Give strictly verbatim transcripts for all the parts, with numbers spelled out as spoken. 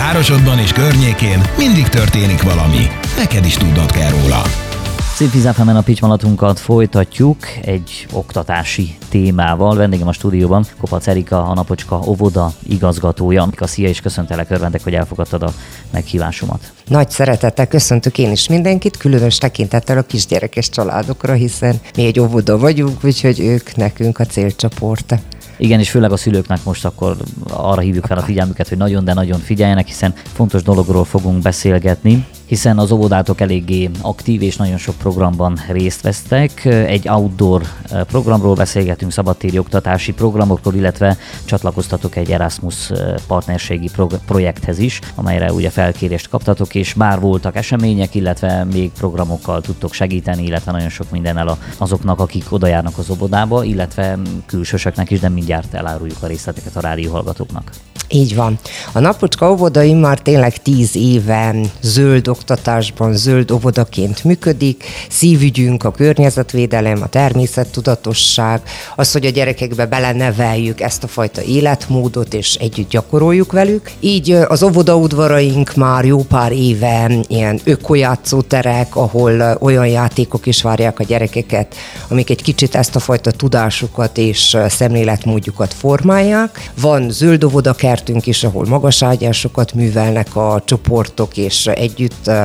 Városodban és környékén mindig történik valami. Neked is tudnod kell róla. Szép Vízáfemen a pitymanatunkat folytatjuk egy oktatási témával. Vendégem a stúdióban Kopac Erika, a Napocska óvoda igazgatója. Szia, és köszöntelek, örvendek, hogy elfogadtad a meghívásomat. Nagy szeretettel köszöntök én is mindenkit, különös tekintettel a kisgyerekes családokra, hiszen mi egy óvoda vagyunk, úgyhogy ők nekünk a célcsoport. Igen, és főleg a szülőknek most akkor arra hívjuk fel a figyelmüket, hogy nagyon, de nagyon figyeljenek, hiszen fontos dologról fogunk beszélgetni, hiszen az óvodátok eléggé aktív és nagyon sok programban részt vesztek. Egy outdoor programról beszélgetünk, szabadtéri oktatási programokról, illetve csatlakoztatok egy Erasmus partnerségi projekthez is, amelyre ugye felkérést kaptatok, és már voltak események, illetve még programokkal tudtok segíteni, illetve nagyon sok mindennel azoknak, akik oda járnak az óvodába, illetve külsősöknek is, de mindjárt eláruljuk a részleteket a rádióhallgatóknak. Így van. A Napocska óvoda már tényleg tíz éve zöld oktatásban, zöld óvodaként működik. Szívügyünk a környezetvédelem, a természettudatosság, az, hogy a gyerekekbe beleneveljük ezt a fajta életmódot, és együtt gyakoroljuk velük. Így az óvodaudvaraink már jó pár éve ilyen ökojátszóterek, ahol olyan játékok is várják a gyerekeket, amik egy kicsit ezt a fajta tudásukat és szemléletmódjukat formálják. Van zöld óvodakert is, ahol magaságyásokat művelnek a csoportok, és együtt uh,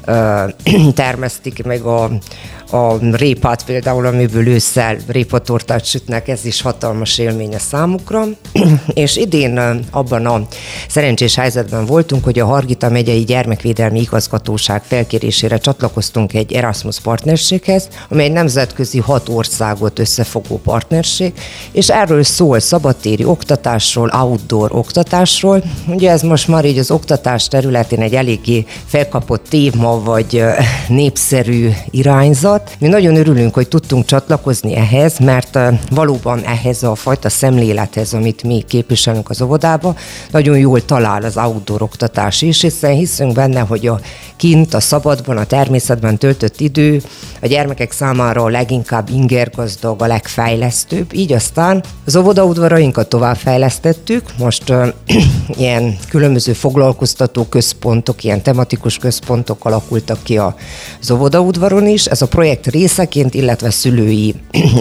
uh, termesztik meg a a répát például, amiből ősszel répatortát sütnek, ez is hatalmas élmény a számukra. És idén abban a szerencsés helyzetben voltunk, hogy a Hargita megyei gyermekvédelmi igazgatóság felkérésére csatlakoztunk egy Erasmus partnerséghez, amely egy nemzetközi hat országot összefogó partnerség, és erről szól szabadtéri oktatásról, outdoor oktatásról. Ugye ez most már így az oktatás területén egy eléggé felkapott téma, vagy népszerű irányzat. Mi nagyon örülünk, hogy tudtunk csatlakozni ehhez, mert valóban ehhez a fajta szemlélethez, amit mi képviselünk az óvodába, nagyon jól talál az outdoor oktatás is, hiszen hiszünk benne, hogy a kint, a szabadban, a természetben töltött idő a gyermekek számára a leginkább ingergazdag, a legfejlesztőbb. Így aztán az óvodaudvarainkat továbbfejlesztettük, most uh, ilyen különböző foglalkoztató központok, ilyen tematikus központok alakultak ki az óvodaudvaron is. Ez a projekt részeként, illetve szülői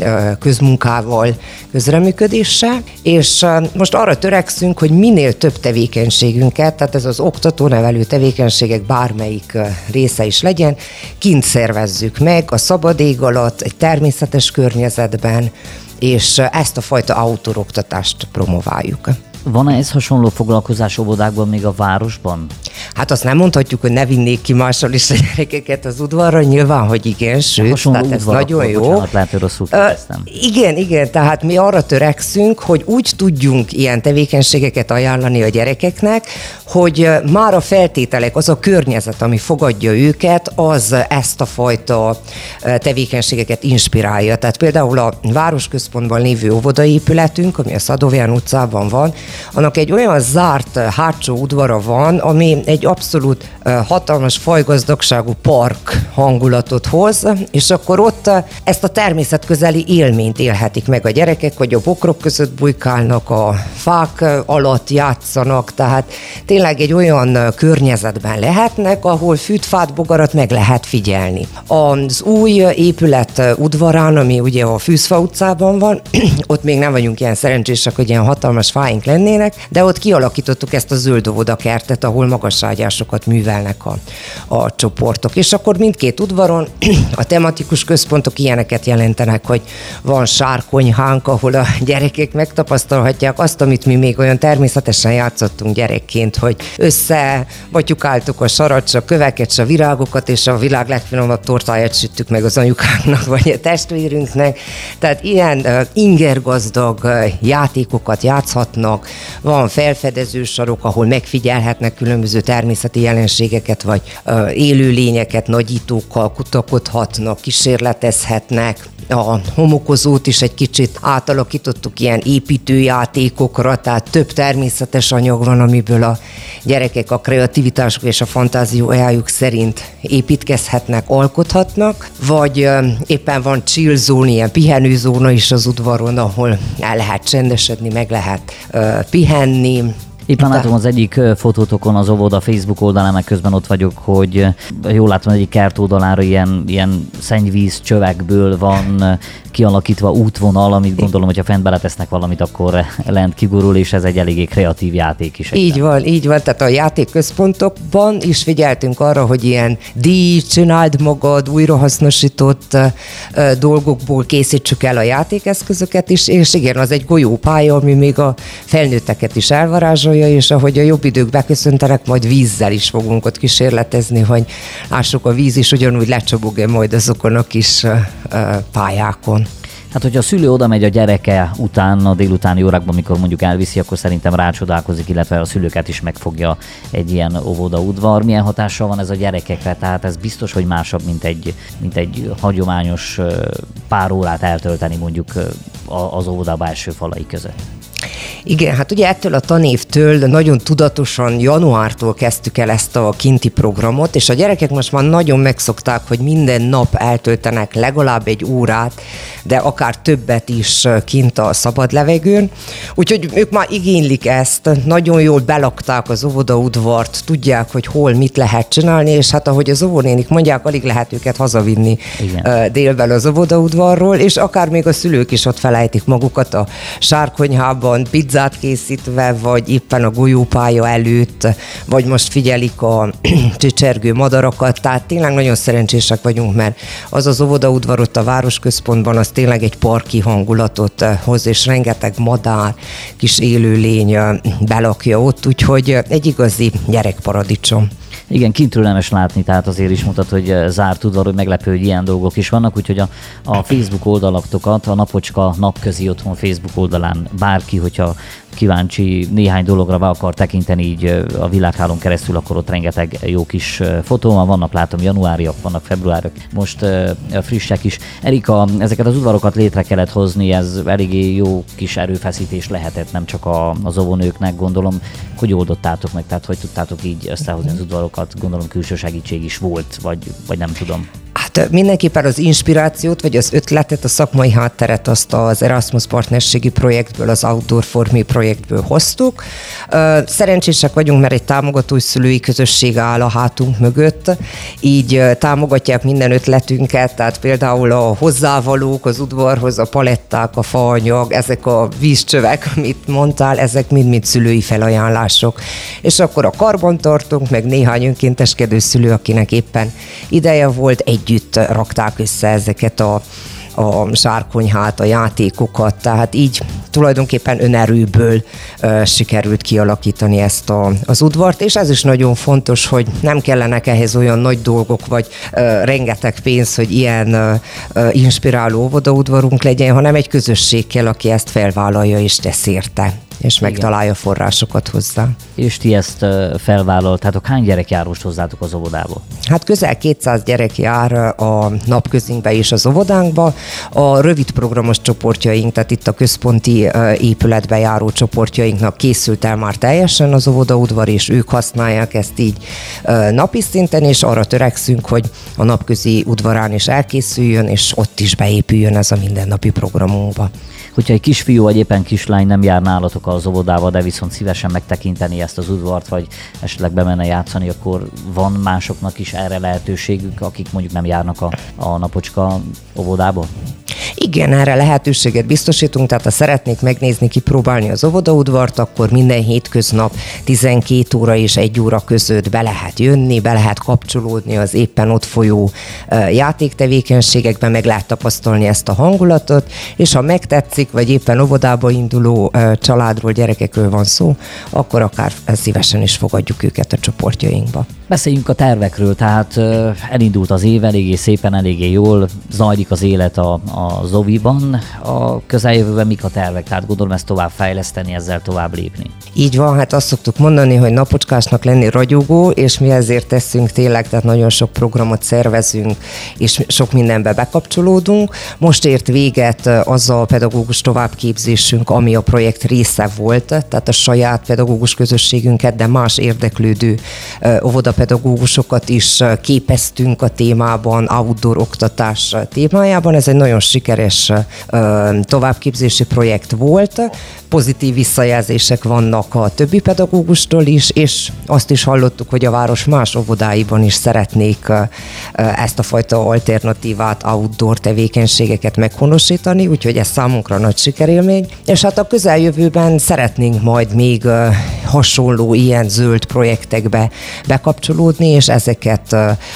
közmunkával, közreműködéssel, és most arra törekszünk, hogy minél több tevékenységünket, tehát ez az oktató-nevelő tevékenységek bármelyik része is legyen, kint szervezzük meg, a szabad ég alatt, egy természetes környezetben, és ezt a fajta outdoor oktatást promováljuk. Van-e ez hasonló foglalkozás óvodákban még a városban? Hát azt nem mondhatjuk, hogy ne vinnék ki máshol is a gyerekeket az udvarra, nyilván, hogy igen, sőt, tehát ez nagyon jó. Bocsánat, lehet, hogy rosszul kérdeztem. Uh, igen, igen, tehát mi arra törekszünk, hogy úgy tudjunk ilyen tevékenységeket ajánlani a gyerekeknek, hogy már a feltételek, az a környezet, ami fogadja őket, az ezt a fajta tevékenységeket inspirálja. Tehát például a városközpontban lévő óvodaépületünk, ami a Szadovján utcában van, annak egy olyan zárt hátsó udvara van, ami egy abszolút hatalmas fajgazdagságú park hangulatot hoz, és akkor ott ezt a természetközeli élményt élhetik meg a gyerekek, hogy a bokrok között bujkálnak, a fák alatt játszanak, tehát tényleg egy olyan környezetben lehetnek, ahol fűt, fát, bogarat meg lehet figyelni. Az új épület udvarán, ami ugye a Fűzfa utcában van, ott még nem vagyunk ilyen szerencsések, hogy ilyen hatalmas fáink lennének, de ott kialakítottuk ezt a zöld óvodakertet, ahol magaságyásokat művelnek a, a csoportok. És akkor mindkét udvaron a tematikus központok ilyeneket jelentenek, hogy van sárkonyhánk, ahol a gyerekek megtapasztalhatják azt, amit mi még olyan természetesen játszottunk gyerekként, hogy összebatyukáltuk a sarat, a köveket, a virágokat, és a világ legfinomabb tortáját süttük meg az anyukánknak, vagy a testvérünknek. Tehát ilyen uh, ingergazdag uh, játékokat játszhatnak, van felfedező sarok, ahol megfigyelhetnek különböző természeti jelenségeket, vagy uh, élőlényeket nagyítókkal kutakodhatnak, kísérletezhetnek. A homokozót is egy kicsit átalakítottuk ilyen építőjátékokra, tehát több természetes anyag van, amiből a gyerekek a kreativitásuk és a fantáziójájuk szerint építkezhetnek, alkothatnak, vagy uh, éppen van chill zone, ilyen pihenőzóna is az udvaron, ahol el lehet csendesedni, meg lehet uh, pihenni. Éppen látom az egyik fotótokon az óvoda Facebook oldalán, meg közben ott vagyok, hogy jól látom, egyik kert oldalára ilyen, ilyen szennyvíz csövekből van kialakítva útvonal, amit gondolom, hogyha fent beletesznek valamit, akkor lent kigurul, és ez egy eléggé kreatív játék is. Így van, így van, tehát a játékközpontokban is figyeltünk arra, hogy ilyen díj, csináld magad, újrahasznosított uh, dolgokból készítsük el a játékeszközöket is, és igen, az egy golyópálya, ami még a felnőtteket is elvarázsolja, és ahogy a jobb idők beköszöntenek, majd vízzel is fogunk ott kísérletezni, hogy lássuk, a víz is ugyanúgy lecsobog-e majd azokon a kis uh, pályákon. Hát, hogyha a szülő oda megy a gyereke után, a délutáni órákban, amikor mondjuk elviszi, akkor szerintem rácsodálkozik, illetve a szülőket is megfogja egy ilyen óvodaudvar. Milyen hatással van ez a gyerekekre? Tehát ez biztos, hogy másabb, mint egy, mint egy hagyományos pár órát eltölteni mondjuk az óvoda belső falai között. Igen, hát ugye ettől a tanévtől nagyon tudatosan januártól kezdtük el ezt a kinti programot, és a gyerekek most már nagyon megszokták, hogy minden nap eltöltenek legalább egy órát, de akár többet is kint a szabad levegőn. Úgyhogy ők már igénylik ezt, nagyon jól belakták az óvodaudvart, tudják, hogy hol mit lehet csinálni, és hát ahogy az óvónénik mondják, alig lehet őket hazavinni Igen. délben az óvodaudvarról, és akár még a szülők is ott felejtik magukat a sárkonyhában, pizzát készítve, vagy éppen a golyópálya előtt, vagy most figyelik a csicsergő madarakat, tehát tényleg nagyon szerencsések vagyunk, mert az az óvodaudvar ott a városközpontban, az tényleg egy parki hangulatot hoz, és rengeteg madár, kis élőlény belakja ott, úgyhogy egy igazi gyerekparadicsom. Igen, kintről nemes látni, tehát azért is mutat, hogy zárt udvar, hogy meglepő, hogy ilyen dolgok is vannak, úgyhogy a, a Facebook oldalatokat, a Napocska Napközi Otthon Facebook oldalán bárki, hogyha kíváncsi néhány dologra be akar tekinteni így a világhálón keresztül, akkor ott rengeteg jó kis fotó van, vannak látom januáriak, vannak februárok, most uh, frissek is. Erika, ezeket az udvarokat létre kellett hozni, ez eléggé jó kis erőfeszítés lehetett, nem csak a, az óvónőknek, gondolom, hogy oldottátok meg, tehát hogy tudtátok így összehozni az udvarokat, gondolom külső segítség is volt, vagy, vagy nem tudom. Hát mindenképpen az inspirációt, vagy az ötletet, a szakmai hátteret azt az Erasmus partnerségi projektből, az Outdoor for Me projektből hoztuk. Szerencsések vagyunk, mert egy támogatói szülői közösség áll a hátunk mögött, így támogatják minden ötletünket, tehát például a hozzávalók az udvarhoz, a paletták, a faanyag, ezek a vízcsövek, amit mondtál, ezek mind-mind szülői felajánlások. És akkor a karbantartónk, meg néhány önkénteskedő szülő, akinek éppen ideje volt, együtt rakták össze ezeket a, a sárkonyhát, a játékokat, tehát így tulajdonképpen önerőből uh, sikerült kialakítani ezt a, az udvart, és ez is nagyon fontos, hogy nem kellenek ehhez olyan nagy dolgok, vagy uh, rengeteg pénz, hogy ilyen uh, uh, inspiráló óvodaudvarunk legyen, hanem egy közösség kell, aki ezt felvállalja és tesz érte, és Igen. megtalálja forrásokat hozzá. És ti ezt felvállaltátok. Hány gyerek jár most hozzátok az óvodába? Hát közel kétszáz gyerek jár a napközünkbe és az óvodánkba. A rövid programos csoportjaink, tehát itt a központi épületbe járó csoportjainknak készült el már teljesen az óvodaudvar, és ők használják ezt így napi szinten, és arra törekszünk, hogy a napközi udvarán is elkészüljön, és ott is beépüljön ez a mindennapi programunkba. Hogyha egy kisfiú vagy éppen kislány nem jár nálatok az óvodába, de viszont szívesen megtekinteni ezt az udvart, vagy esetleg bemenne játszani, akkor van másoknak is erre lehetőségük, akik mondjuk nem járnak a, a Napocska óvodába? Igen, erre lehetőséget biztosítunk, tehát ha szeretnék megnézni, kipróbálni az óvodaudvart, akkor minden hétköznap tizenkét óra és egy óra között be lehet jönni, be lehet kapcsolódni az éppen ott folyó játéktevékenységekben, meg lehet tapasztalni ezt a hangulatot, és ha megtetszik, vagy éppen óvodába induló családról, gyerekekről van szó, akkor akár szívesen is fogadjuk őket a csoportjainkba. Beszéljünk a tervekről, tehát elindult az év eléggé szépen, eléggé jól, zajlik az élet a, a Zoviban. A közeljövőben mik a tervek? Tehát gondolom ezt tovább fejleszteni, ezzel tovább lépni. Így van, hát azt szoktuk mondani, hogy napocskásnak lenni ragyogó, és mi ezért teszünk tényleg, tehát nagyon sok programot szervezünk, és sok mindenbe bekapcsolódunk. Most ért véget az a pedagógus továbbképzésünk, ami a projekt része volt, tehát a saját pedagógus közösségünket, de más érdeklődő óvoda iskolapedagógusokat is képeztünk a témában, outdoor oktatás témájában. Ez egy nagyon sikeres továbbképzési projekt volt. Pozitív visszajelzések vannak a többi pedagógustól is, és azt is hallottuk, hogy a város más óvodáiban is szeretnék ezt a fajta alternatívát, outdoor tevékenységeket meghonosítani, úgyhogy ez számunkra nagy sikerélmény. És hát a közeljövőben szeretnénk majd még hasonló ilyen zöld projektekbe bekapcsolódni, és ezeket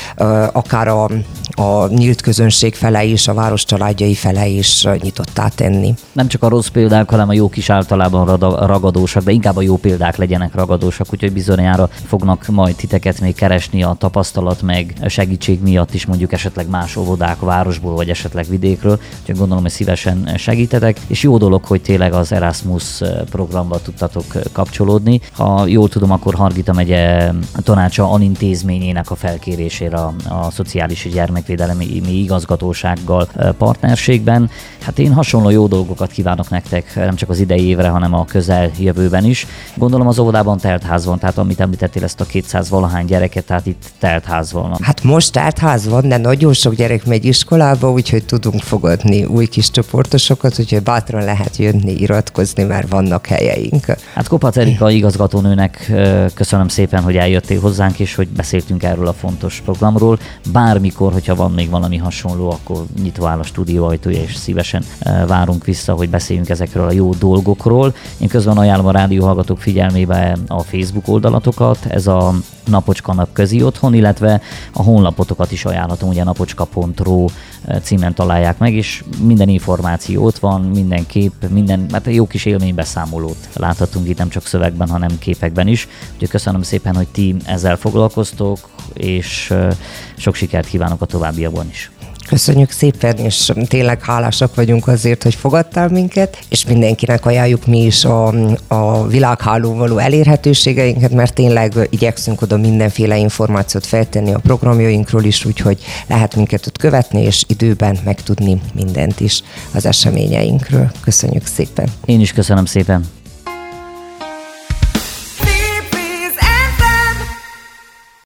akár a, a nyílt közönség fele is, a város családjai fele is nyitottá tenni. Nem csak a rossz példák, hanem a jók is általában ragadósak, de inkább a jó példák legyenek ragadósak, úgyhogy bizonyára fognak majd titeket még keresni a tapasztalat meg segítség miatt is, mondjuk esetleg más óvodák a városból, vagy esetleg vidékről, úgyhogy gondolom, hogy szívesen segítetek, és jó dolog, hogy tényleg az Erasmus programba tudtatok kapcsolódni. Ha jól tudom, akkor Hargita megye tanácsa alintézményének a felkérésére a, a Szociális és Gyermekvédelmi Igazgatósággal partnerségben. Hát én hasonló jó dolgokat kívánok nektek, nem csak az idei évre, hanem a közeljövőben is. Gondolom az óvodában teltház van, tehát amit említettél, ezt a kétszáz valahány gyereket, tehát itt teltház van. Hát most teltház van, de nagyon sok gyerek megy iskolába, úgyhogy tudunk fogadni új kis csoportosokat, úgyhogy bátran lehet jönni, iratkozni, mert vannak helyeink. Hát Kopac Erika igazgatónőnek köszönöm szépen, hogy eljöttél hozzánk, és hogy beszéltünk erről a fontos programról. Bármikor, hogyha van még valami hasonló, akkor nyitva áll a stúdió ajtója, és szívesen várunk vissza, hogy beszéljünk ezekről a jó dolgokról. Én közben ajánlom a rádióhallgatók figyelmébe a Facebook oldalatokat, ez a Napocska Napközi Otthon, illetve a honlapotokat is ajánlatom, ugye napocska pont ru címen találják meg, és minden információ ott van, minden kép, minden, hát jó kis élménybeszámolót láthatunk itt, nem csak szövegben, hanem képekben is. Úgyhogy köszönöm szépen, hogy ti ezzel foglalkoztok, és sok sikert kívánok a továbbiakban is. Köszönjük szépen, és tényleg hálásak vagyunk azért, hogy fogadtál minket, és mindenkinek ajánljuk mi is a, a világhálón való elérhetőségeinket, mert tényleg igyekszünk oda mindenféle információt feltenni a programjainkról is, úgyhogy lehet minket ott követni, és időben megtudni mindent is az eseményeinkről. Köszönjük szépen! Én is köszönöm szépen!